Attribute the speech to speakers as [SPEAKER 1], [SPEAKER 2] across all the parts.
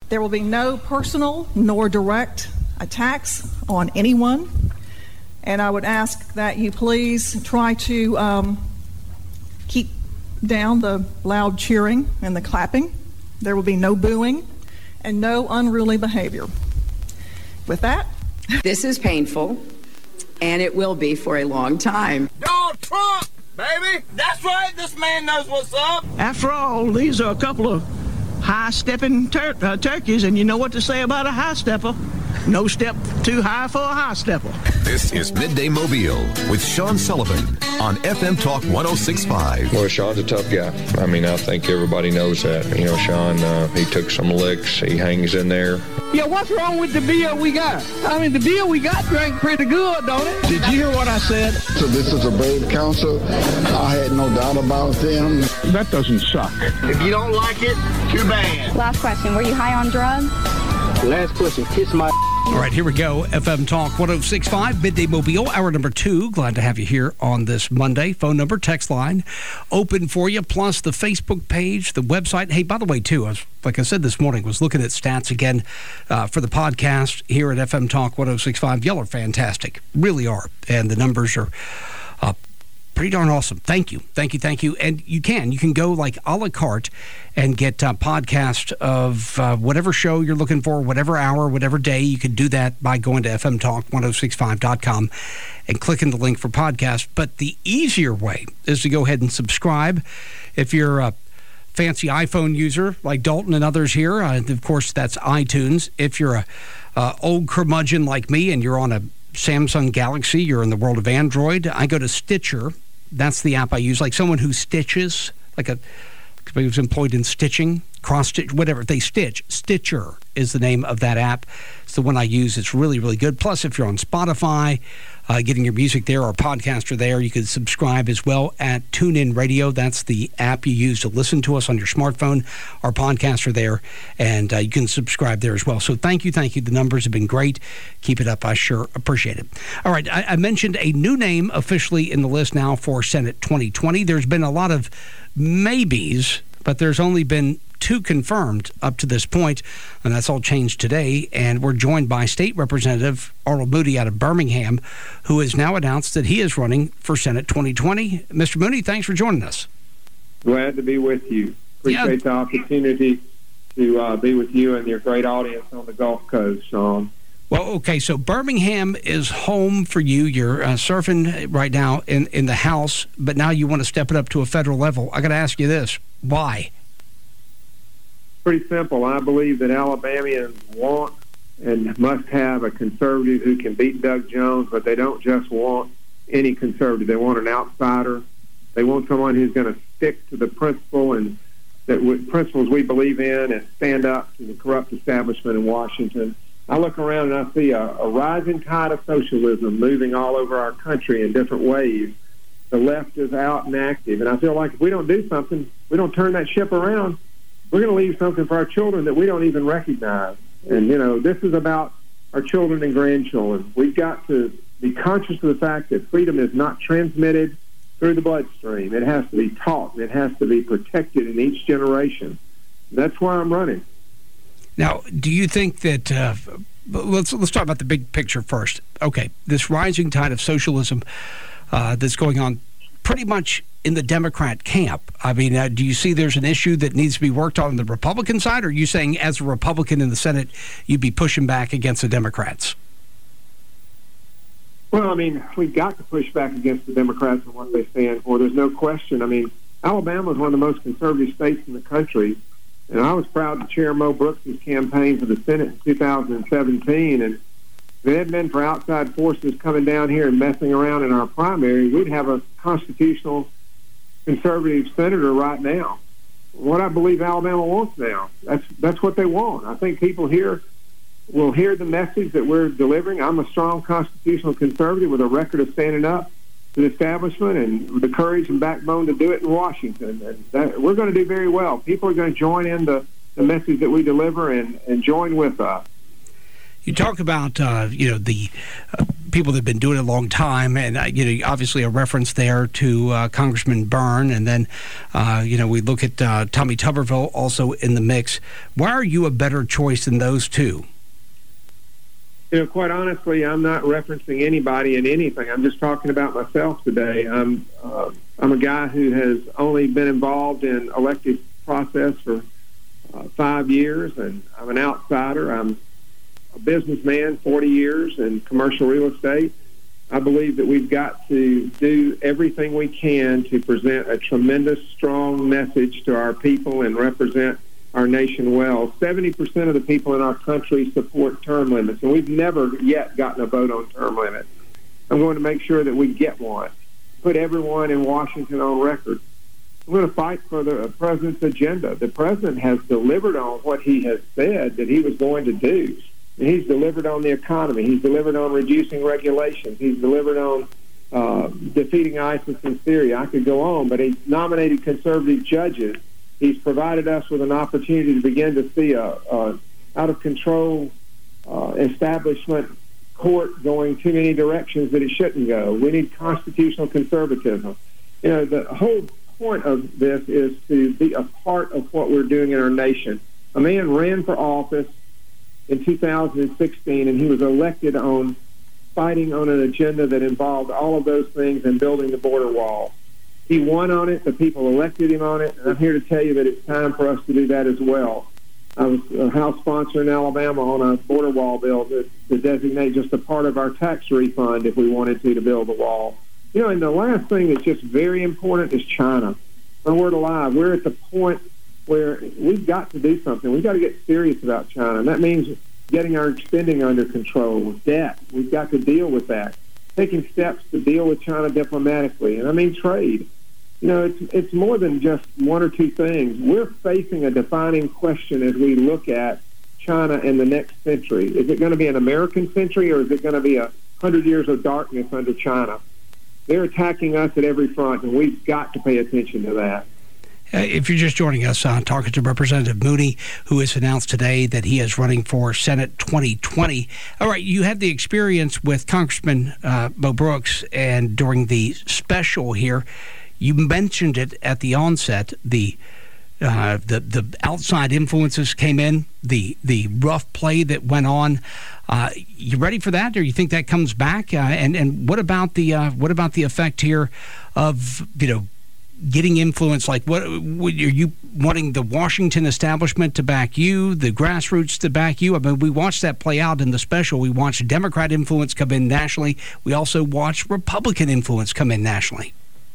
[SPEAKER 1] There will be no personal nor direct attacks on anyone. And I would ask that you please try to keep down the loud cheering and the clapping. There will be no booing and no unruly behavior. With that,
[SPEAKER 2] this is painful, and it will be for a long time.
[SPEAKER 3] Donald Trump, baby! That's right, this man knows what's up!
[SPEAKER 4] After all, these are a couple of high-stepping turkeys, and you know what to say about a high-stepper. No step too high for a high-stepper.
[SPEAKER 5] This is Midday Mobile with Sean Sullivan on FM Talk 106.5.
[SPEAKER 6] Well, Sean's a tough guy. I mean, I think everybody knows that. You know, Sean, he took some licks. He hangs in there.
[SPEAKER 7] Yeah, what's wrong with the beer we got? I mean, the beer we got drank pretty good, don't it?
[SPEAKER 4] Did you hear what I said?
[SPEAKER 8] So this is a brave council. I had no doubt about them.
[SPEAKER 4] That doesn't suck.
[SPEAKER 3] If you don't like it, too bad.
[SPEAKER 9] Last question, were you high on drugs?
[SPEAKER 7] Last question, kiss my...
[SPEAKER 10] All right, here we go. FM Talk 106.5, Midday Mobile, hour number 2. Glad to have you here on this Monday. Phone number, text line, open for you, plus the Facebook page, the website. Hey, by the way, too, like I said this morning, was looking at stats again for the podcast here at FM Talk 106.5. Y'all are fantastic. Really are. And the numbers are pretty darn awesome. Thank you. And you can go like a la carte and get a podcast of whatever show you're looking for, whatever hour, whatever day. You can do that by going to fmtalk1065.com and clicking the link for podcast. But the easier way is to go ahead and subscribe. If you're a fancy iPhone user like Dalton and others here, of course, that's iTunes. If you're a old curmudgeon like me and you're on a Samsung Galaxy, you're in the world of Android, I go to Stitcher. That's the app I use, like someone who stitches, like somebody who's employed in stitching, cross-stitch, whatever. They stitch. Stitcher is the name of that app. It's the one I use. It's really, really good. Plus, if you're on Spotify, getting your music there or podcaster there, you can subscribe as well at TuneIn Radio. That's the app you use to listen to us on your smartphone. Our podcaster there, and you can subscribe there as well. So thank you. The numbers have been great. Keep it up. I sure appreciate it. All right, I mentioned a new name officially in the list now for Senate 2020. There's been a lot of maybes, but there's only been 2 confirmed up to this point, and that's all changed today. And we're joined by State Representative Arnold Mooney out of Birmingham, who has now announced that he is running for Senate 2020. Mr. Mooney, thanks for joining us.
[SPEAKER 11] Glad to be with you. Appreciate the opportunity to be with you and your great audience on the Gulf Coast, Sean.
[SPEAKER 10] Well, okay, so Birmingham is home for you. You're surfing right now in the House, but now you want to step it up to a federal level. I got to ask you this. Why?
[SPEAKER 11] Pretty simple. I believe that Alabamians want and must have a conservative who can beat Doug Jones, but they don't just want any conservative. They want an outsider. They want someone who's going to stick to the principle and principles we believe in and stand up to the corrupt establishment in Washington. I look around and I see a rising tide of socialism moving all over our country in different ways. The left is out and active, and I feel like if we don't do something, we don't turn that ship around, we're going to leave something for our children that we don't even recognize. And, this is about our children and grandchildren. We've got to be conscious of the fact that freedom is not transmitted through the bloodstream. It has to be taught. It has to be protected in each generation. That's why I'm running.
[SPEAKER 10] Now, do you think that let's talk about the big picture first. Okay, this rising tide of socialism that's going on pretty much in the Democrat camp. I mean, do you see there's an issue that needs to be worked on the Republican side, or are you saying as a Republican in the Senate, you'd be pushing back against the Democrats?
[SPEAKER 11] Well, I mean, we've got to push back against the Democrats and what they stand for. There's no question. I mean, Alabama is one of the most conservative states in the country, and I was proud to chair Mo Brooks' campaign for the Senate in 2017, and if it hadn't been for outside forces coming down here and messing around in our primary, we'd have a constitutional conservative senator right now. What I believe Alabama wants now, that's what they want. I think people here will hear the message that we're delivering. I'm a strong constitutional conservative with a record of standing up to the establishment and the courage and backbone to do it in Washington. And we're going to do very well. People are going to join in the message that we deliver and join with us.
[SPEAKER 10] You talk about, the people that have been doing it a long time, and obviously a reference there to Congressman Byrne, and then we look at Tommy Tuberville also in the mix. Why are you a better choice than those two?
[SPEAKER 11] Quite honestly, I'm not referencing anybody in anything. I'm just talking about myself today. I'm a guy who has only been involved in elective process for 5 years, and I'm an outsider. I'm a businessman, 40 years in commercial real estate. I believe that we've got to do everything we can to present a tremendous, strong message to our people and represent our nation well. 70% of the people in our country support term limits, and we've never yet gotten a vote on term limits. I'm going to make sure that we get one, put everyone in Washington on record. I'm going to fight for the president's agenda. The president has delivered on what he has said that he was going to do. And he's delivered on the economy. He's delivered on reducing regulations. He's delivered on defeating ISIS in Syria. I could go on, but he's nominated conservative judges. He's provided us with an opportunity to begin to see a out-of-control establishment court going too many directions that it shouldn't go. We need constitutional conservatism. The whole point of this is to be a part of what we're doing in our nation. A man ran for office in 2016, and he was elected on fighting on an agenda that involved all of those things and building the border wall. He won on it. The people elected him on it. And I'm here to tell you that it's time for us to do that as well. I was a House sponsor in Alabama on a border wall bill to designate just a part of our tax refund if we wanted to build the wall. And the last thing that's just very important is China. My word alive, we're at the point where we've got to do something. We've got to get serious about China, and that means getting our spending under control. Debt, we've got to deal with that. Taking steps to deal with China diplomatically, and I mean trade. It's more than just one or two things. We're facing a defining question as we look at China in the next century. Is it going to be an American century, or is it going to be 100 years of darkness under China? They're attacking us at every front, and we've got to pay attention to that.
[SPEAKER 10] If you're just joining us, talking to Representative Mooney, who has announced today that he is running for Senate 2020. All right, you had the experience with Congressman Mo Brooks, and during the special here, you mentioned it at the onset. The outside influences came in, the rough play that went on. You ready for that, or you think that comes back? And what about the effect here of getting influence? Like, what are you wanting the Washington establishment to back you, the grassroots to back you? I mean, we watched that play out in the special. We watched Democrat influence come in nationally. We also watched Republican influence come in nationally.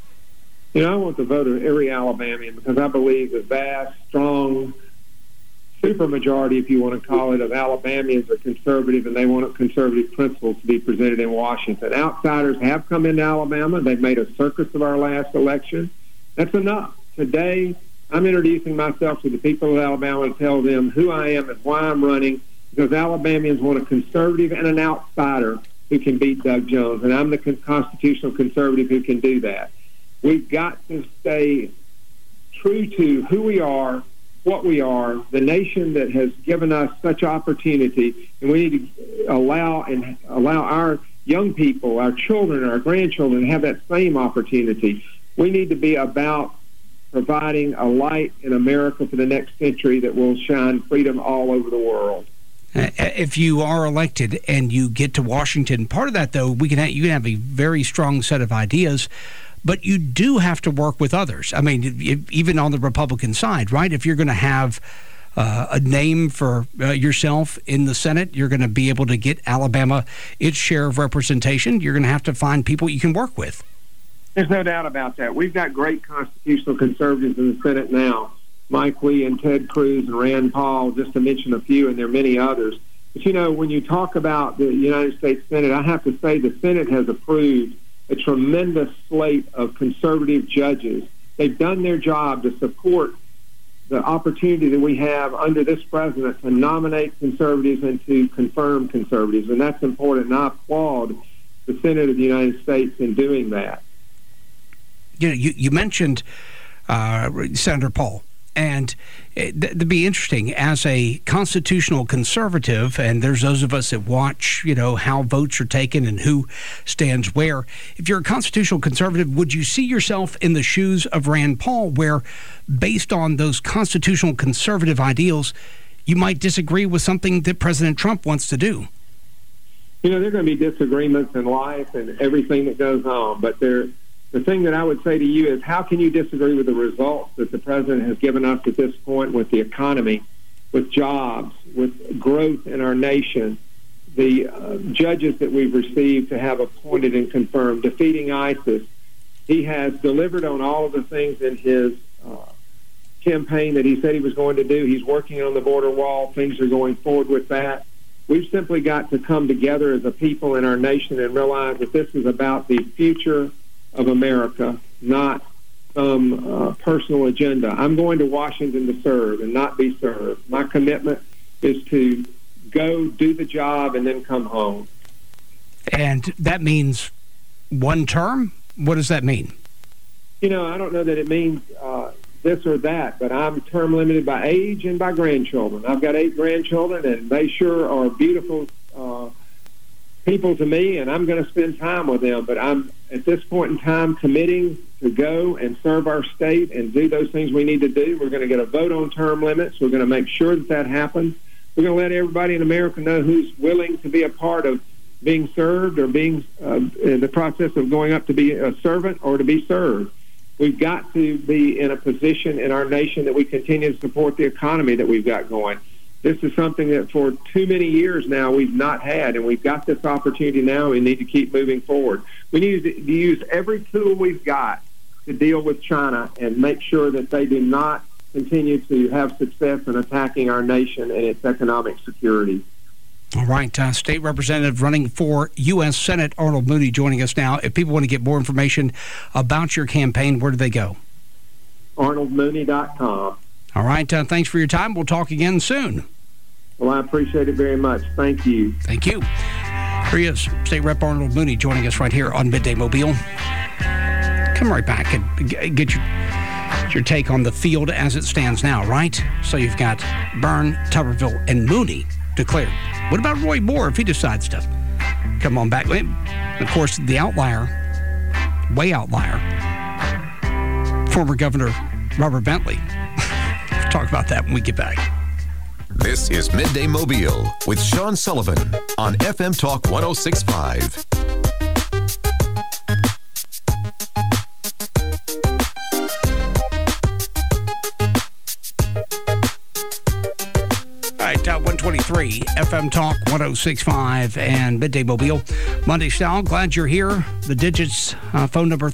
[SPEAKER 11] I want the vote of every Alabamian, because I believe the vast, strong supermajority, if you want to call it, of Alabamians are conservative, and they want conservative principles to be presented in Washington. Outsiders have come into Alabama. They've made a circus of our last election. That's enough. Today, I'm introducing myself to the people of Alabama to tell them who I am and why I'm running, because Alabamians want a conservative and an outsider who can beat Doug Jones, and I'm the constitutional conservative who can do that. We've got to stay true to who we are, what we are, the nation that has given us such opportunity, and we need to allow our young people, our children, our grandchildren to have that same opportunity. We need to be about providing a light in America for the next century that will shine freedom all over the world.
[SPEAKER 10] If you are elected and you get to Washington, part of that, though, you can have a very strong set of ideas, but you do have to work with others. I mean, even on the Republican side, right? If you're going to have a name for yourself in the Senate, you're going to be able to get Alabama its share of representation. You're going to have to find people you can work with.
[SPEAKER 11] There's no doubt about that. We've got great constitutional conservatives in the Senate now. Mike Lee and Ted Cruz and Rand Paul, just to mention a few, and there are many others. But, when you talk about the United States Senate, I have to say the Senate has approved a tremendous slate of conservative judges. They've done their job to support the opportunity that we have under this president to nominate conservatives and to confirm conservatives, and that's important, and I applaud the Senate of the United States in doing that.
[SPEAKER 10] You mentioned Senator Paul, And it'd be interesting as a constitutional conservative, and there's those of us that watch, how votes are taken and who stands where. If you're a constitutional conservative, would you see yourself in the shoes of Rand Paul, where based on those constitutional conservative ideals, you might disagree with something that President Trump wants to do?
[SPEAKER 11] There are going to be disagreements in life and everything that goes on, but the thing that I would say to you is, how can you disagree with the results that the president has given us at this point with the economy, with jobs, with growth in our nation, the judges that we've received to have appointed and confirmed, defeating ISIS? He has delivered on all of the things in his campaign that he said he was going to do. He's working on the border wall. Things are going forward with that. We've simply got to come together as a people in our nation and realize that this is about the future of America, not some personal agenda. I'm going to Washington to serve and not be served. My commitment is to go do the job and then come home.
[SPEAKER 10] And that means one term? What does that mean?
[SPEAKER 11] I don't know that it means this or that, but I'm term limited by age and by grandchildren. I've got 8 grandchildren, and they sure are beautiful people to me, and I'm going to spend time with them. But I'm, at this point in time, committing to go and serve our state and do those things we need to do. We're going to get a vote on term limits. We're going to make sure that happens. We're going to let everybody in America know who's willing to be a part of being served or being in the process of going up to be a servant or to be served. We've got to be in a position in our nation that we continue to support the economy that we've got going. This is something that for too many years now we've not had, and we've got this opportunity now. We need to keep moving forward. We need to use every tool we've got to deal with China and make sure that they do not continue to have success in attacking our nation and its economic security.
[SPEAKER 10] All right. State Representative running for U.S. Senate, Arnold Mooney, joining us now. If people want to get more information about your campaign, where do they go?
[SPEAKER 11] ArnoldMooney.com.
[SPEAKER 10] All right. Thanks for your time. We'll talk again soon.
[SPEAKER 11] Well, I appreciate it very much. Thank you.
[SPEAKER 10] Thank you. Here he is, State Rep Arnold Mooney, joining us right here on Midday Mobile. Come right back and get your take on the field as it stands now, right? So you've got Byrne, Tuberville, and Mooney declared. What about Roy Moore if he decides to come on back? Of course, the outlier, former Governor Robert Bentley. We'll talk about that when we get back.
[SPEAKER 5] This is Midday Mobile with Sean Sullivan on FM Talk 106.5.
[SPEAKER 10] All right, 123 FM Talk 106.5 and Midday Mobile. Monday style, glad you're here. The digits, phone number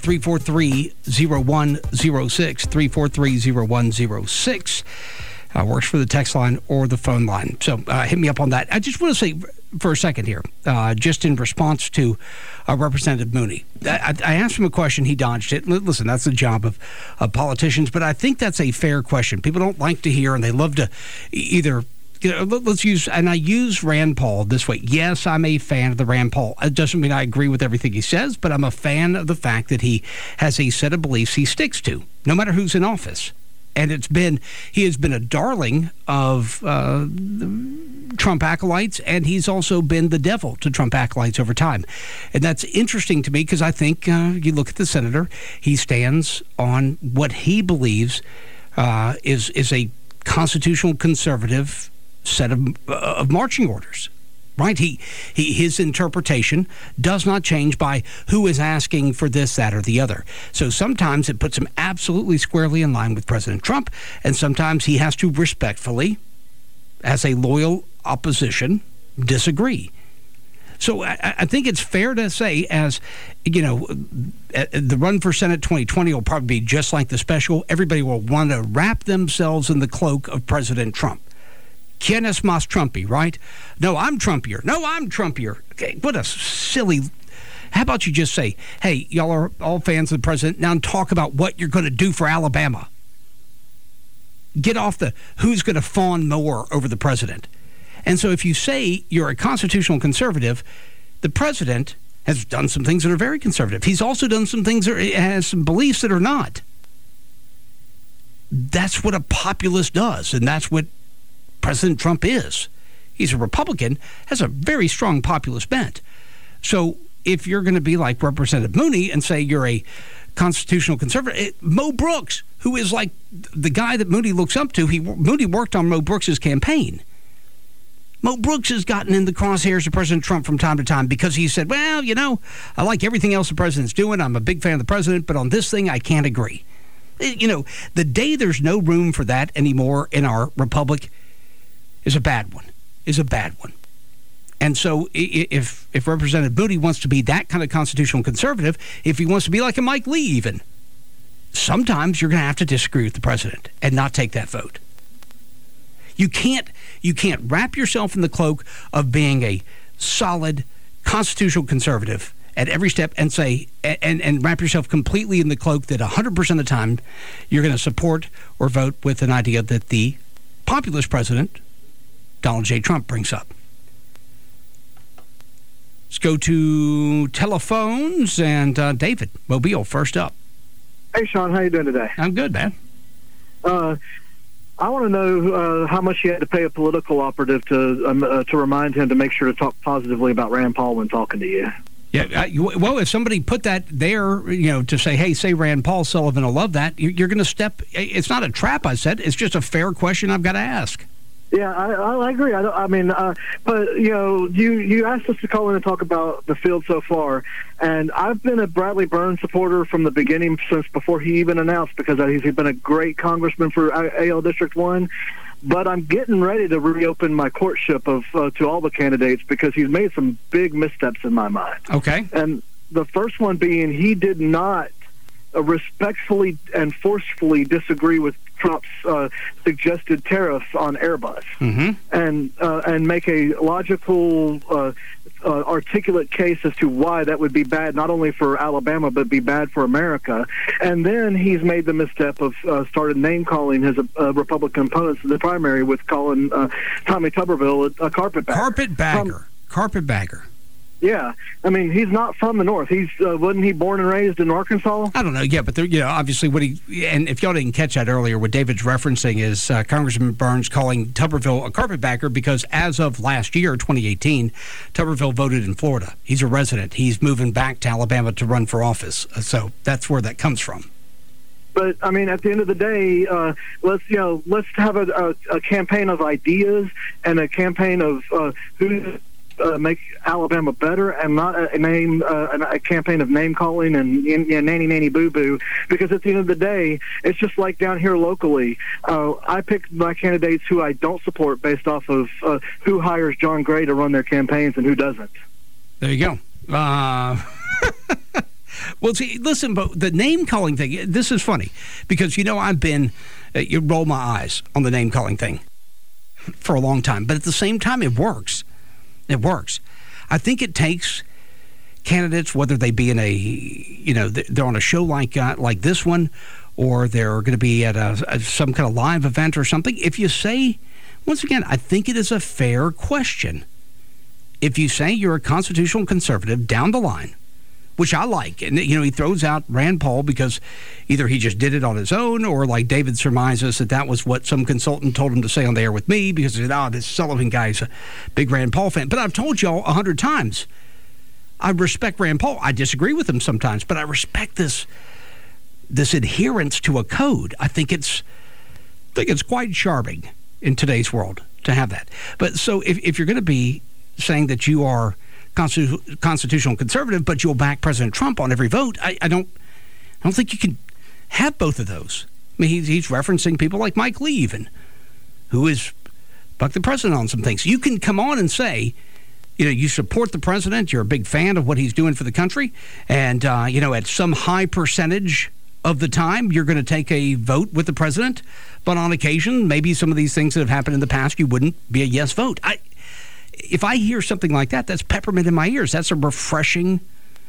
[SPEAKER 10] 343-0106, 343-0106. Works for the text line or the phone line. So hit me up on that. I just want to say for a second here, just in response to Representative Mooney. I asked him a question. He dodged it. Listen, that's the job of politicians, but I think that's a fair question. People don't like to hear, and they love to either... let's use, and I use Rand Paul this way. Yes, I'm a fan of the Rand Paul. It doesn't mean I agree with everything he says, but I'm a fan of the fact that he has a set of beliefs he sticks to, no matter who's in office. And he has been a darling of Trump acolytes, and he's also been the devil to Trump acolytes over time. And that's interesting to me because I think you look at the senator, he stands on what he believes is a constitutional conservative set of marching orders. Right? His interpretation does not change by who is asking for this, that, or the other. So sometimes it puts him absolutely squarely in line with President Trump, and sometimes he has to respectfully, as a loyal opposition, disagree. So I think it's fair to say, as you know, the run for Senate 2020 will probably be just like the special. Everybody will want to wrap themselves in the cloak of President Trump. ¿Quién es más Trumpy, right? No, I'm Trumpier. No, I'm Trumpier. Okay, what a silly... How about you just say, hey, y'all are all fans of the president. Now talk about what you're going to do for Alabama. Get off the who's going to fawn more over the president. And so if you say you're a constitutional conservative, the president has done some things that are very conservative. He's also done some things that has some beliefs that are not. that's what a populist does, and that's what President Trump is. He's a Republican, has a very strong populist bent. So if you're going to be like Representative Mooney and say you're a constitutional conservative, Mo Brooks, who is like the guy that Mooney looks up to, Mooney worked on Mo Brooks' campaign. Mo Brooks has gotten in the crosshairs of President Trump from time to time because he said, well, I like everything else the president's doing. I'm a big fan of the president, but on this thing, I can't agree. The day there's no room for that anymore in our republic is a bad one, And so if Representative Mooney wants to be that kind of constitutional conservative, if he wants to be like a Mike Lee even, sometimes you're going to have to disagree with the president and not take that vote. You can't wrap yourself in the cloak of being a solid constitutional conservative at every step and say and wrap yourself completely in the cloak that 100% of the time you're going to support or vote with an idea that the populist president, Donald J. Trump, brings up. Let's go to telephones and David Mobile first up.
[SPEAKER 12] Hey, Sean, how you doing today?
[SPEAKER 10] I'm good, man.
[SPEAKER 12] I want to know how much you had to pay a political operative to remind him to make sure to talk positively about Rand Paul when talking to you.
[SPEAKER 10] Yeah, well, if somebody put that there, to say, hey, say Rand Paul, Sullivan will love that, you're going to step. It's not a trap, I said. It's just a fair question I've got to ask.
[SPEAKER 12] Yeah, I agree. But you asked us to call in and talk about the field so far, and I've been a Bradley Burns supporter from the beginning, since before he even announced, because he's been a great congressman for AL District 1. But I'm getting ready to reopen my courtship to all the candidates because he's made some big missteps in my mind.
[SPEAKER 10] Okay.
[SPEAKER 12] And the first one being he did not respectfully and forcefully disagree with Trump's suggested tariffs on Airbus, and make a logical, articulate case as to why that would be bad, not only for Alabama, but be bad for America. And then he's made the misstep of started name-calling his Republican opponents in the primary with calling Tommy Tuberville a carpetbagger.
[SPEAKER 10] Carpetbagger.
[SPEAKER 12] Yeah, I mean, he's not from the North. He's wasn't he born and raised in Arkansas?
[SPEAKER 10] I don't know. Yeah, but obviously, and if y'all didn't catch that earlier, what David's referencing is Congressman Burns calling Tuberville a carpetbagger because as of last year, 2018, Tuberville voted in Florida. He's a resident. He's moving back to Alabama to run for office. So that's where that comes from.
[SPEAKER 12] But I mean, at the end of the day, let's have a campaign of ideas and a campaign of who. Make Alabama better, and not a campaign of name calling and nanny nanny boo boo. Because at the end of the day, it's just like down here locally. I pick my candidates who I don't support based off of who hires John Gray to run their campaigns and who doesn't.
[SPEAKER 10] There you go. Well, see, listen, but the name calling thing. This is funny because I've been you roll my eyes on the name calling thing for a long time, but at the same time, it works. It works. I think it takes candidates, whether they be in they're on a show like this one, or they're going to be at some kind of live event or something. If you say, once again, I think it is a fair question. If you say you're a constitutional conservative down the line, which I like, and he throws out Rand Paul because either he just did it on his own, or like David surmises that was what some consultant told him to say on the air with me because he said, this Sullivan guy's a big Rand Paul fan. But I've told y'all 100 times, I respect Rand Paul. I disagree with him sometimes, but I respect this adherence to a code. I think it's quite charming in today's world to have that. But so if you're going to be saying that you are constitutional conservative, but you'll back President Trump on every vote, I don't think you can have both of those. I mean, he's referencing people like Mike Lee even, who is buck the president on some things. You can come on and say, you support the president, you're a big fan of what he's doing for the country, and, at some high percentage of the time, you're going to take a vote with the president, but on occasion, maybe some of these things that have happened in the past, you wouldn't be a yes vote. If I hear something like that, that's peppermint in my ears. That's a refreshing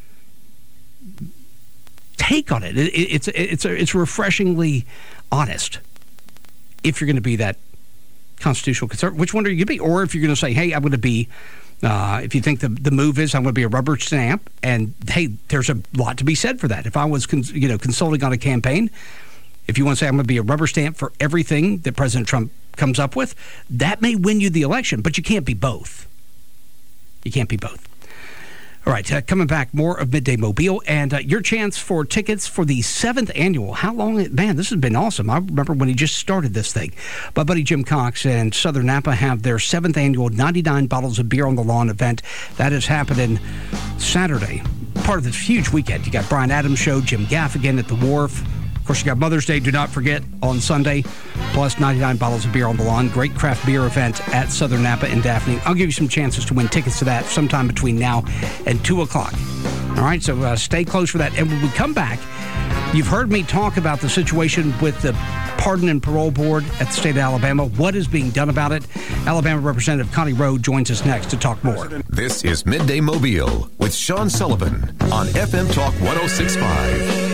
[SPEAKER 10] take on it. It's refreshingly honest. If you're going to be that constitutional conservative, which one are you going to be? Or if you're going to say, hey, I'm going to be, if you think the move is I'm going to be a rubber stamp, and hey, there's a lot to be said for that. If I was consulting on a campaign, if you want to say I'm going to be a rubber stamp for everything that President Trump comes up with, that may win you the election, but you can't be both. You can't be both. All right, coming back, more of Midday Mobile and your chance for tickets for the 7th annual. How long? Man, this has been awesome. I remember when he just started this thing. My buddy Jim Cox and Southern Napa have their 7th annual 99 Bottles of Beer on the Lawn event. That is happening Saturday. Part of this huge weekend. You got Brian Adams Show, Jim Gaffigan at the Wharf. Of course, you got Mother's Day, do not forget, on Sunday, plus 99 Bottles of Beer on the Lawn. Great craft beer event at Southern Napa and Daphne. I'll give you some chances to win tickets to that sometime between now and 2 o'clock. All right, so stay close for that. And when we come back, you've heard me talk about the situation with the Pardon and Parole Board at the state of Alabama. What is being done about it? Alabama Representative Connie Rowe joins us next to talk more.
[SPEAKER 5] This is Midday Mobile with Sean Sullivan on FM Talk 106.5.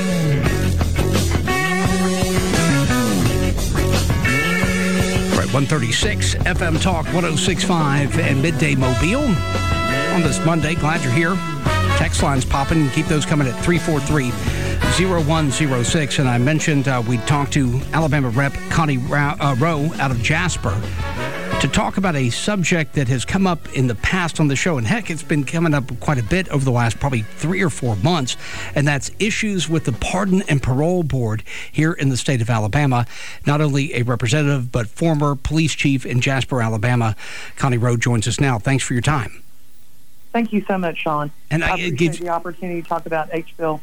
[SPEAKER 10] Right, 136 FM Talk 106.5 and Midday Mobile on this Monday. Glad you're here. Text lines popping, and keep those coming at 343-0106. And I mentioned we talked to Alabama Rep Connie Rowe out of Jasper to talk about a subject that has come up in the past on the show. And heck, it's been coming up quite a bit over the last probably 3 or 4 months. And that's issues with the Pardon and Parole Board here in the state of Alabama. Not only a representative, but former police chief in Jasper, Alabama. Connie Rowe joins us now. Thanks for your time.
[SPEAKER 13] Thank you so much, Sean.
[SPEAKER 10] And
[SPEAKER 13] I appreciate the opportunity to talk about HB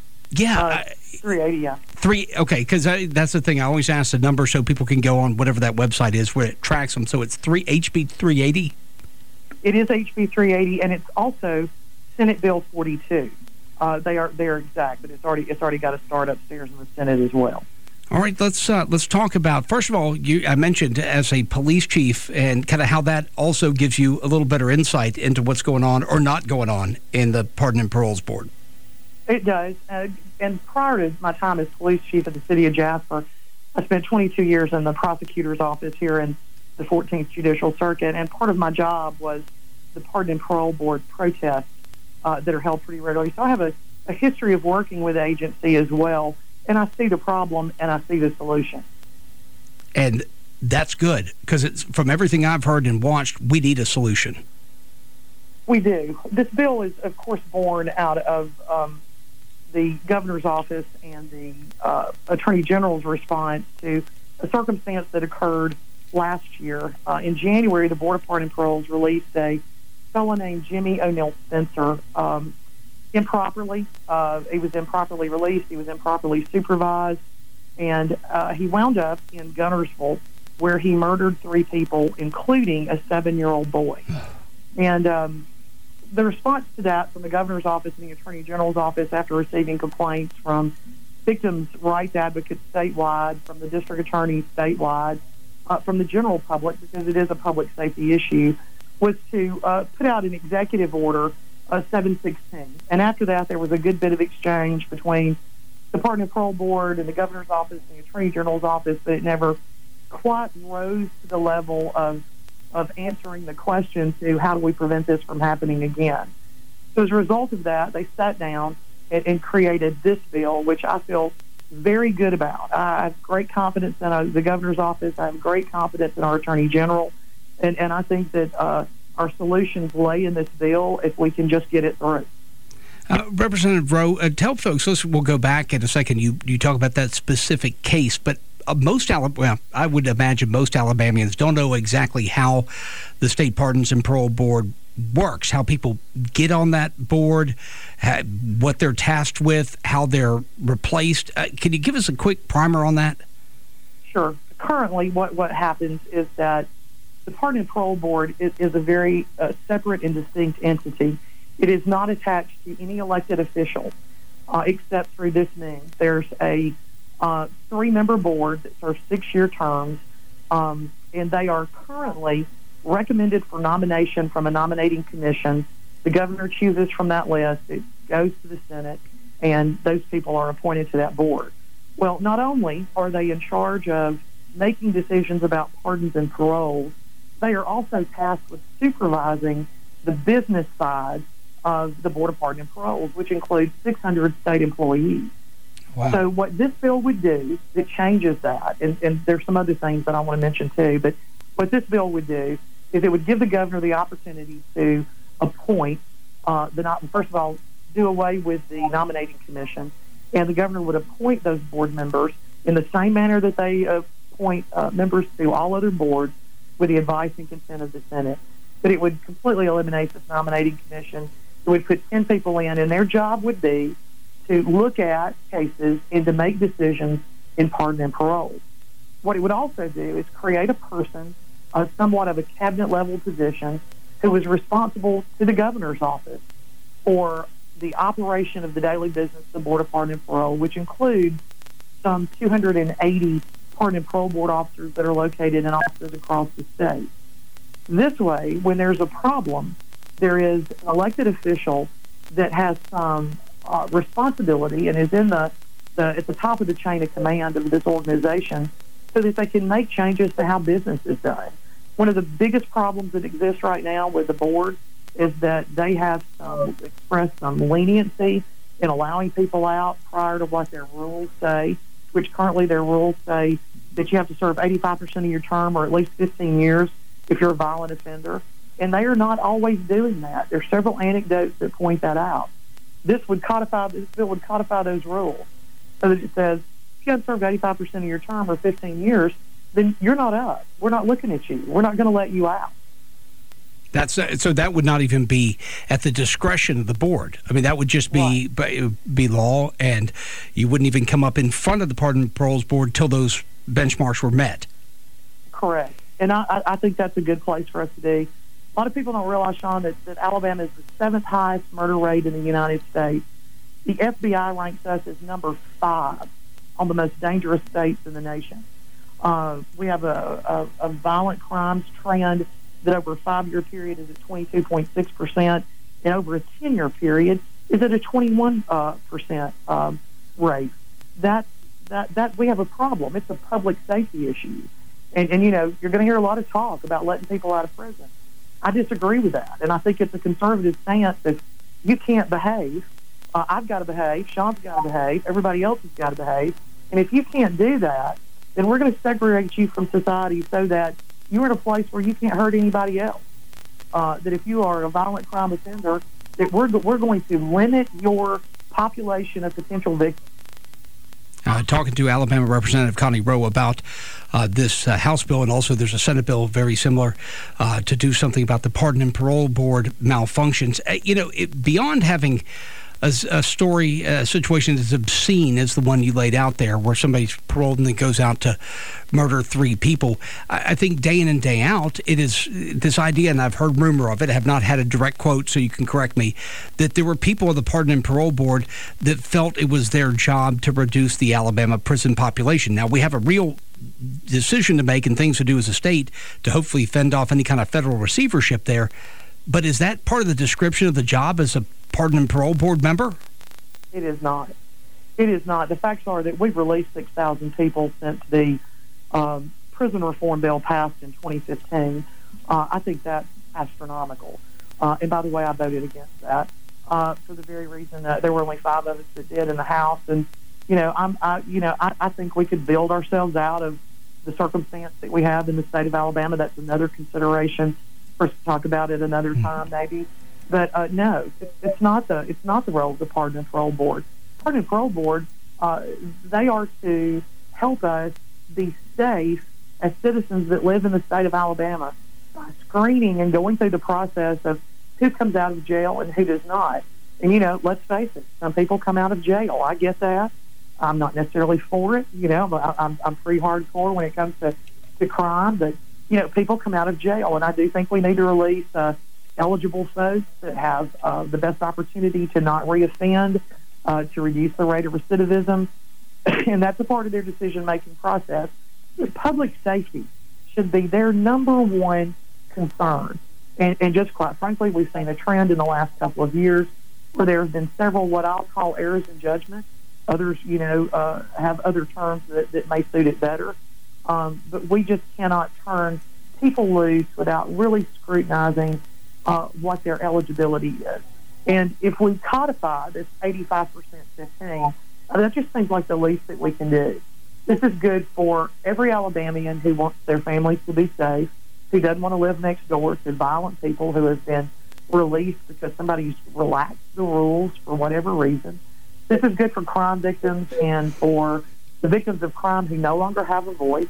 [SPEAKER 13] 380, yeah.
[SPEAKER 10] Okay, because that's the thing. I always ask the number so people can go on whatever that website is where it tracks them. So it's HB 380?
[SPEAKER 13] It is HB 380, and it's also Senate Bill 42. They're exact, but it's already got to start upstairs in the Senate as well.
[SPEAKER 10] All right, let's talk about, first of all, I mentioned as a police chief and kind of how that also gives you a little better insight into what's going on or not going on in the Pardon and Paroles Board.
[SPEAKER 13] It does. And prior to my time as police chief of the city of Jasper, I spent 22 years in the prosecutor's office here in the 14th Judicial Circuit, and part of my job was the Pardon and Parole Board protests that are held pretty regularly. So I have a history of working with the agency as well, and I see the problem and I see the solution.
[SPEAKER 10] And that's good, because it's from everything I've heard and watched, we need a solution.
[SPEAKER 13] We do. This bill is, of course, born out of the governor's office and the attorney general's response to a circumstance that occurred last year. In January, the Board of Pardon and Paroles released a fellow named Jimmy O'Neill Spencer improperly. He was improperly released. He was improperly supervised. And he wound up in Gunnersville, where he murdered 3 people, including a 7-year-old boy. And the response to that from the governor's office and the attorney general's office, after receiving complaints from victims' rights advocates statewide, from the district attorney statewide, from the general public, because it is a public safety issue, was to put out an executive order 716. And after that, there was a good bit of exchange between the Pardon and Parole Board and the governor's office and the attorney general's office, but it never quite rose to the level of answering the question to how do we prevent this from happening again. So as a result of that, they sat down and created this bill, which I feel very good about. I have great confidence in the governor's office. I have great confidence in our attorney general. And I think that our solutions lay in this bill if we can just get it through.
[SPEAKER 10] Representative Rowe, tell folks, we'll go back in a second. You talk about that specific case, but I would imagine most Alabamians don't know exactly how the State Pardons and Parole Board works, how people get on that board, what they're tasked with, how they're replaced. Can you give us a quick primer on that?
[SPEAKER 13] Sure. Currently, what happens is that the Pardon and Parole Board is a very separate and distinct entity. It is not attached to any elected official, except through this means. There's a 3-member board that serves 6-year terms, and they are currently recommended for nomination from a nominating commission. The governor chooses from that list. It goes to the Senate, and those people are appointed to that board. Well, not only are they in charge of making decisions about pardons and paroles, they are also tasked with supervising the business side of the Board of Pardon and Paroles, which includes 600 state employees.
[SPEAKER 10] Wow.
[SPEAKER 13] So what this bill would do, it changes that, and there's some other things that I want to mention too, but what this bill would do is it would give the governor the opportunity to appoint, first of all, do away with the nominating commission, and the governor would appoint those board members in the same manner that they appoint members to all other boards with the advice and consent of the Senate. But it would completely eliminate this nominating commission. It would put 10 people in, and their job would be to look at cases and to make decisions in pardon and parole. What it would also do is create a person, somewhat of a cabinet-level position, who is responsible to the governor's office for the operation of the daily business of the Board of Pardon and Parole, which includes some 280 pardon and parole board officers that are located in offices across the state. This way, when there's a problem, there is an elected official that has some responsibility and is in at the top of the chain of command of this organization so that they can make changes to how business is done. One of the biggest problems that exists right now with the board is that they have expressed some leniency in allowing people out prior to what their rules say, which currently their rules say that you have to serve 85% of your term or at least 15 years if you're a violent offender. And they are not always doing that. There's several anecdotes that point that out. This bill would codify those rules so that it says if you haven't served 85% of your term or 15 years, then you're not up. We're not looking at you. We're not going to let you out.
[SPEAKER 10] So that would not even be at the discretion of the board. I mean, that would just be law, and you wouldn't even come up in front of the Pardon and Paroles Board till those benchmarks were met.
[SPEAKER 13] Correct. And I think that's a good place for us to be. A lot of people don't realize, Sean, that Alabama is the 7th highest murder rate in the United States. The FBI ranks us as number 5 on the most dangerous states in the nation. We have a violent crimes trend that over a 5-year period is at 22.6%, and over a 10-year period is at a 21% rate. That we have a problem. It's a public safety issue. And you know, you're going to hear a lot of talk about letting people out of prison. I disagree with that, and I think it's a conservative stance that you can't behave. I've got to behave. Sean's got to behave. Everybody else has got to behave. And if you can't do that, then we're going to segregate you from society so that you're in a place where you can't hurt anybody else. That if you are a violent crime offender, that we're going to limit your population of potential victims.
[SPEAKER 10] Talking to Alabama Representative Connie Rowe about this House bill, and also there's a Senate bill very similar to do something about the Pardon and Parole Board malfunctions. Beyond having a situation as obscene as the one you laid out there, where somebody's paroled and then goes out to murder 3 people. I think day in and day out, it is this idea, and I've heard rumor of it, I have not had a direct quote, so you can correct me, that there were people of the Pardon and Parole Board that felt it was their job to reduce the Alabama prison population. Now, we have a real decision to make and things to do as a state to hopefully fend off any kind of federal receivership there. But is that part of the description of the job as a Pardon and Parole Board member?
[SPEAKER 13] It is not. It is not. The facts are that we've released 6,000 people since the prison reform bill passed in 2015. I think that's astronomical. And by the way, I voted against that for the very reason that there were only 5 of us that did in the House. And I think we could build ourselves out of the circumstance that we have in the state of Alabama. That's another consideration for us to talk about it another time, maybe. But no, it's not the role of the Pardon and Parole Board. Pardon and Parole Board, they are to help us be safe as citizens that live in the state of Alabama by screening and going through the process of who comes out of jail and who does not. And let's face it, some people come out of jail. I get that. I'm not necessarily for it. I'm pretty hardcore when it comes to crime, but people come out of jail, and I do think we need to release eligible folks that have the best opportunity to not reoffend, to reduce the rate of recidivism, and that's a part of their decision-making process. Public safety should be their number one concern. And just quite frankly, we've seen a trend in the last couple of years where there have been several what I'll call errors in judgment. Others, have other terms that may suit it better. But we just cannot turn people loose without really scrutinizing what their eligibility is. And if we codify this 85% 15, that just seems like the least that we can do. This is good for every Alabamian who wants their families to be safe, who doesn't want to live next door to violent people who have been released because somebody's relaxed the rules for whatever reason. This is good for crime victims and for the victims of crime who no longer have a voice,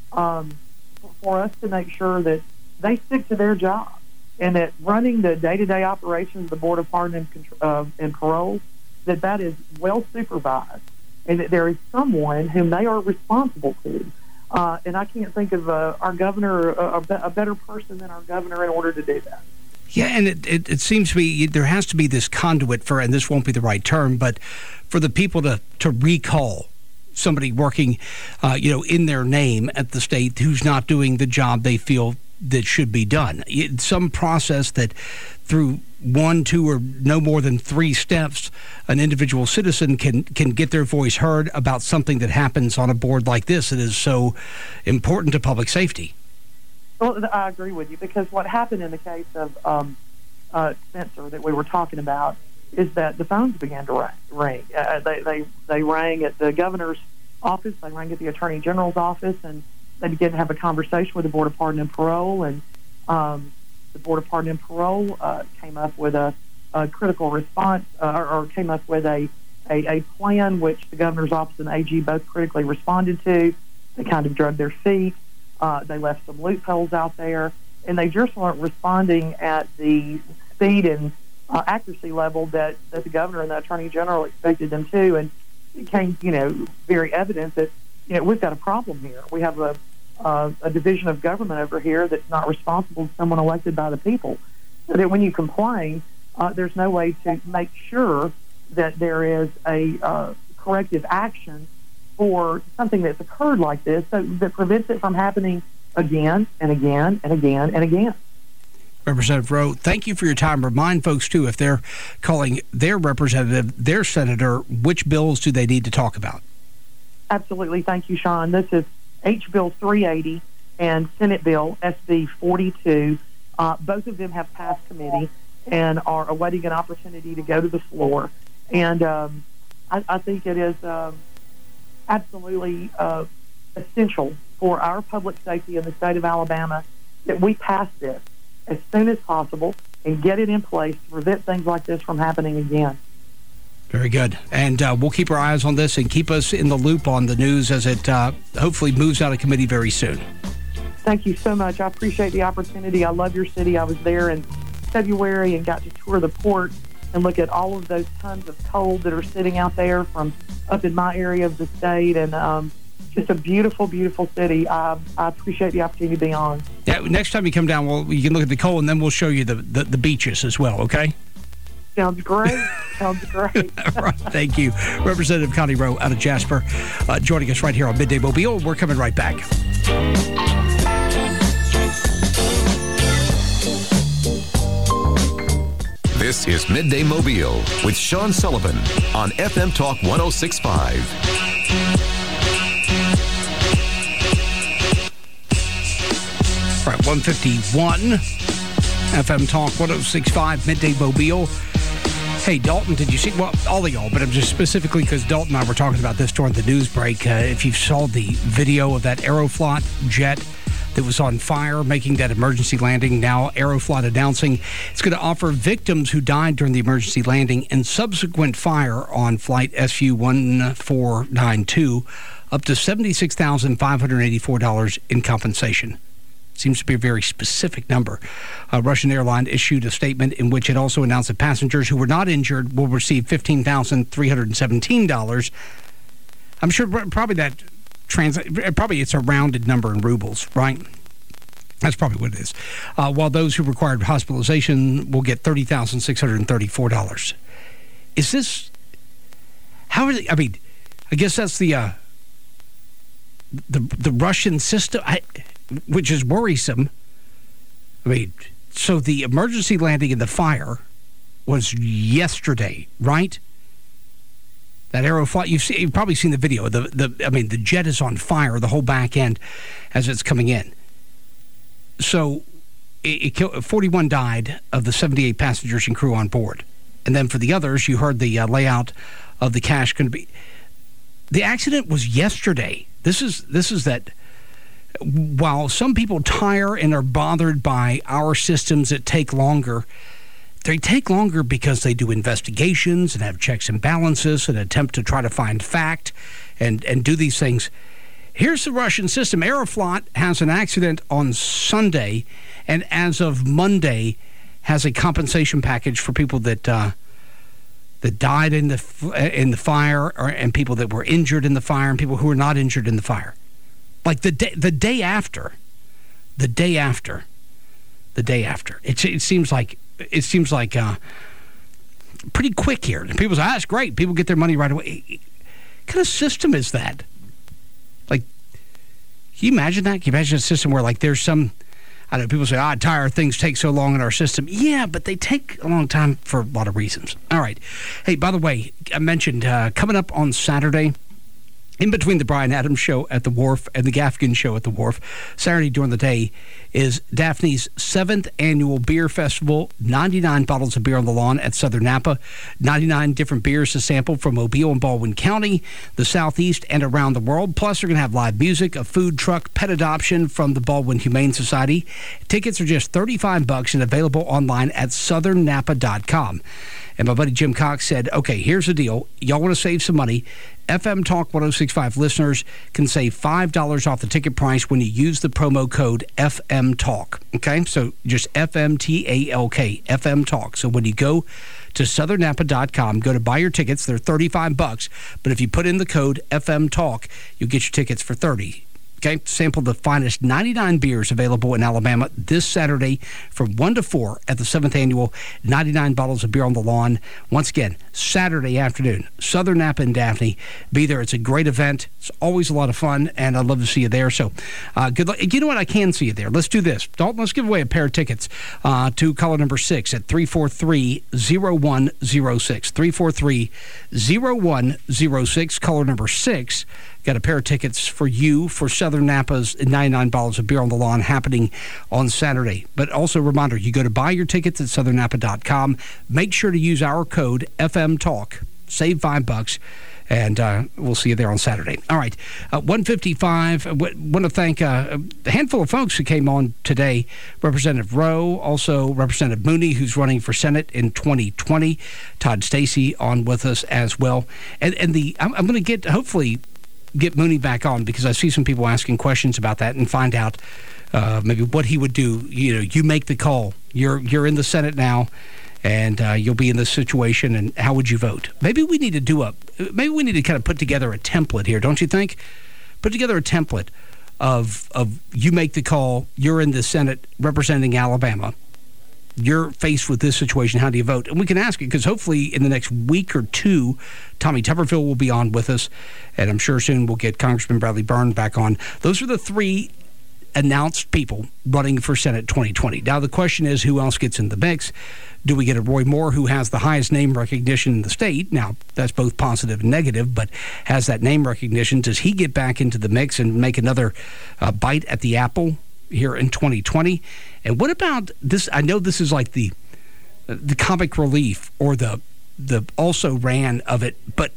[SPEAKER 13] for us to make sure that they stick to their job and that running the day-to-day operations of the Board of Pardon and Parole, that is well supervised and that there is someone whom they are responsible to. And I can't think of our governor, a better person than our governor in order to do that.
[SPEAKER 10] Yeah, and it seems to be there has to be this conduit for, and this won't be the right term, but for the people to recall somebody working, in their name at the state who's not doing the job they feel that should be done. Some process that through 1, 2, or no more than 3 steps, an individual citizen can get their voice heard about something that happens on a board like this that is so important to public safety.
[SPEAKER 13] Well, I agree with you, because what happened in the case of Spencer that we were talking about is that the phones began to ring. They rang at the governor's office, they rang at the attorney general's office, and they began to have a conversation with the Board of Pardon and Parole, and the Board of Pardon and Parole came up with a critical response, or came up with a plan which the governor's office and AG both critically responded to. They kind of drug their feet. They left some loopholes out there, and they just weren't responding at the speed and accuracy level that the governor and the attorney general expected them to. And it became, very evident that, we've got a problem here. We have a division of government over here that's not responsible to someone elected by the people. So that when you complain, there's no way to make sure that there is a corrective action for something that's occurred like this, so that prevents it from happening again and again and again and again.
[SPEAKER 10] Representative Rowe, thank you for your time. Remind folks, too, if they're calling their representative, their senator, which bills do they need to talk about?
[SPEAKER 13] Absolutely. Thank you, Sean. This is H. Bill 380 and Senate Bill SB 42. Both of them have passed committee and are awaiting an opportunity to go to the floor. And I think it is absolutely essential for our public safety in the state of Alabama that we pass this as soon as possible and get it in place to prevent things like this from happening again.
[SPEAKER 10] Very good. And we'll keep our eyes on this and keep us in the loop on the news as it hopefully moves out of committee very soon.
[SPEAKER 13] Thank you so much. I appreciate the opportunity. I love your city. I was there in February and got to tour the port and look at all of those tons of coal that are sitting out there from up in my area of the state. And just a beautiful, beautiful city. I appreciate the opportunity to be on. Yeah,
[SPEAKER 10] next time you come down, you can look at the coal, and then we'll show you the beaches as well, okay?
[SPEAKER 13] Sounds great. Sounds great.
[SPEAKER 10] All right, thank you. Representative Connie Rowe out of Jasper joining us right here on Midday Mobile. We're coming right back.
[SPEAKER 5] This is Midday Mobile with Sean Sullivan on FM Talk 106.5.
[SPEAKER 10] All right, 151 FM Talk 106.5 Midday Mobile. Hey, Dalton, did you see, well, all of y'all, but I'm just specifically because Dalton and I were talking about this during the news break. If you saw the video of that Aeroflot jet that was on fire, making that emergency landing, now Aeroflot announcing it's going to offer victims who died during the emergency landing and subsequent fire on flight SU 1492 up to $76,584 in compensation. Seems to be a very specific number. Russian airline issued a statement in which it also announced that passengers who were not injured will receive $15,317. I'm sure probably probably it's a rounded number in rubles, right? That's probably what it is. While those who required hospitalization will get $30,634. Is this... How are they... I mean, I guess that's the Russian system... which is worrisome. I mean, so the emergency landing in the fire was yesterday, right? That Aeroflot, you've probably seen the video. The jet is on fire, the whole back end, as it's coming in. So, it killed, 41 died of the 78 passengers and crew on board. And then for the others, you heard the layout of the cash going to be. The accident was yesterday. This is that while some people tire and are bothered by our systems that take longer, they take longer because they do investigations and have checks and balances and attempt to try to find fact and do these things. Here's the Russian system. Aeroflot has an accident on Sunday, and as of Monday, has a compensation package for people that died in the fire, and people that were injured in the fire, and people who were not injured in the fire. Like the day after. It seems like pretty quick here. And people say, that's great. People get their money right away. What kind of system is that? Like, can you imagine that? Can you imagine a system where, like, there's some, I don't know, people say, tire things take so long in our system. Yeah, but they take a long time for a lot of reasons. All right. Hey, by the way, I mentioned coming up on Saturday, in between the Brian Adams Show at the Wharf and the Gaffigan Show at the Wharf, Saturday during the day, is Daphne's 7th annual beer festival. 99 bottles of beer on the lawn at Southern Napa. 99 different beers to sample from Mobile and Baldwin County, the Southeast, and around the world. Plus, they're going to have live music, a food truck, pet adoption from the Baldwin Humane Society. Tickets are just $35 and available online at southernnapa.com. And my buddy Jim Cox said, okay, here's the deal. Y'all want to save some money? FM Talk 106.5 listeners can save $5 off the ticket price when you use the promo code FM Talk. Okay? So just FMTALK, FM Talk. So when you go to southernnapa.com, go to buy your tickets. They're $35. But if you put in the code FM Talk, you'll get your tickets for $30. Okay, sample the finest 99 beers available in Alabama this Saturday from 1 to 4 at the 7th annual 99 bottles of beer on the lawn. Once again, Saturday afternoon, Southern Napa and Daphne. Be there. It's a great event. It's always a lot of fun, and I'd love to see you there. So good luck. You know what? I can see you there. Let's do this. Dalton, let's give away a pair of tickets to caller number 6 at 343-0106. 343-0106. Caller number 6. Got a pair of tickets for you for Southern Napa's 99 bottles of beer on the lawn happening on Saturday. But also a reminder, you go to buy your tickets at southernnapa.com. Make sure to use our code FM Talk. Save $5, and we'll see you there on Saturday. All right, 1:55. I want to thank a handful of folks who came on today. Representative Rowe, also Representative Mooney, who's running for Senate in 2020. Todd Stacy on with us as well. And I'm going to hopefully get Mooney back on, because I see some people asking questions about that, and find out maybe what he would do. You know, you make the call. You're in the Senate now, and you'll be in this situation, and how would you vote? Maybe we need to kind of put together a template here, don't you think? Put together a template of you make the call, you're in the Senate representing Alabama, you're faced with this situation, how do you vote? And we can ask it, because hopefully in the next week or two, Tommy Tuberville will be on with us, and I'm sure soon we'll get Congressman Bradley Byrne back on. Those are the 3 announced people running for Senate 2020. Now the question is, who else gets in the mix? Do we get a Roy Moore, who has the highest name recognition in the state? Now, that's both positive and negative, but has that name recognition. Does he get back into the mix and make another bite at the apple here in 2020? And what about this? I know this is like the comic relief, or the also ran of it, but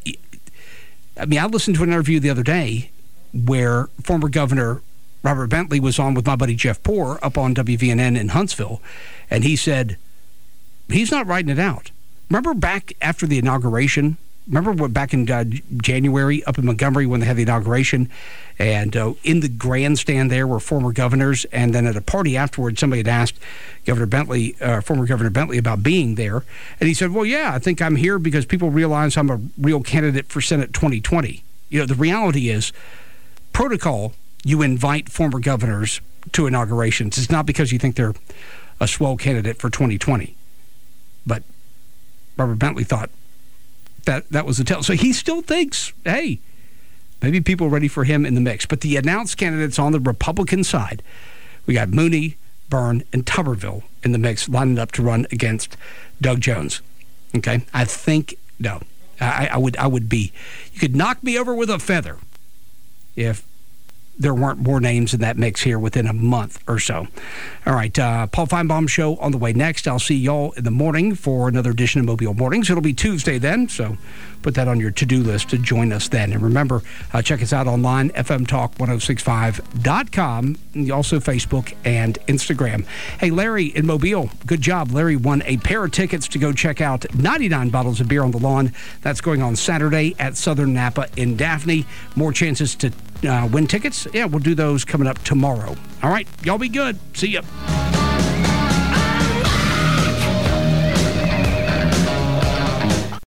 [SPEAKER 10] I mean, I listened to an interview the other day where former Governor Robert Bentley was on with my buddy Jeff Poore up on WVNN in Huntsville, and he said he's not writing it out. Remember back after the inauguration? Remember back in January up in Montgomery when they had the inauguration, and in the grandstand there were former governors, and then at a party afterwards somebody had asked former Governor Bentley about being there, and he said, well, yeah, I think I'm here because people realize I'm a real candidate for Senate 2020. You know, the reality is, protocol, you invite former governors to inaugurations. It's not because you think they're a swell candidate for 2020. But Robert Bentley thought that was the tell. So he still thinks, hey, maybe people are ready for him in the mix. But the announced candidates on the Republican side, we got Mooney, Byrne, and Tuberville in the mix, lining up to run against Doug Jones. Okay? I think, no. I would be, you could knock me over with a feather if there weren't more names in that mix here within a month or so. All right, Paul Feinbaum Show on the way next. I'll see y'all in the morning for another edition of Mobile Mornings. It'll be Tuesday then, so put that on your to-do list to join us then. And remember, check us out online, fmtalk1065.com, and also Facebook and Instagram. Hey, Larry in Mobile, good job. Larry won a pair of tickets to go check out 99 Bottles of Beer on the Lawn. That's going on Saturday at Southern Napa in Daphne. More chances to win tickets? Yeah, we'll do those coming up tomorrow. All right, y'all be good. See ya.